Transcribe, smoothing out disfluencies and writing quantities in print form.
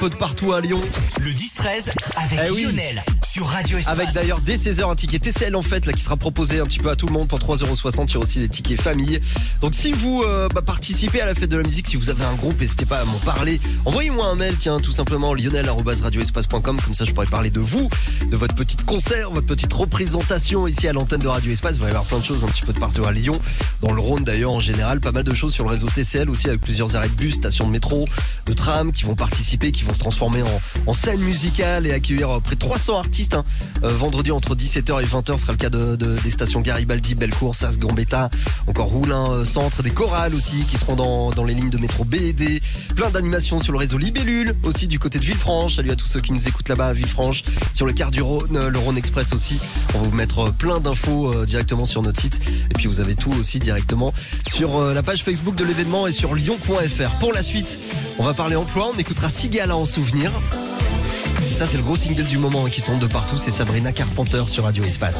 peu de partout à Lyon. Le 10-13 avec Lionel sur Radio Espace. Avec d'ailleurs dès 16h un ticket TCL en fait là qui sera proposé un petit peu à tout le monde pour 3,60€. Il y aura aussi des tickets famille. Donc si vous participez à la fête de la musique, si vous avez un groupe, n'hésitez pas à m'en parler. Envoyez-moi un mail, tiens, tout simplement lionel@radioespace.com. Comme ça je pourrais parler de vous, de votre petite concert, votre petite représentation ici à l'antenne de Radio Espace. Il va y avoir plein de choses un petit peu de partout à Lyon, dans le Rhône d'ailleurs en général. Pas mal de choses sur le réseau TCL aussi, avec plusieurs arrêts de bus, stations de métro, de tram qui vont participer, qui vont se transformer en scène musicale et accueillir près de 300 artistes. Vendredi entre 17h et 20h sera le cas des stations Garibaldi, Bellecour, Sas, Gambetta, encore Roulin Centre, des chorales aussi qui seront dans les lignes de métro B et D. Plein d'animations sur le réseau Libellule aussi du côté de Villefranche. Salut à tous ceux qui nous écoutent là-bas à Villefranche. Sur le quart du Rhône, le Rhône Express aussi. On va vous mettre plein d'infos directement sur notre site. Et puis vous avez tout aussi directement sur la page Facebook de l'événement et sur lyon.fr. Pour la suite, on va parler emploi. On écoutera Sigala en souvenir. Et ça, c'est le gros single du moment qui tombe de partout. C'est Sabrina Carpenter sur Radio Espace.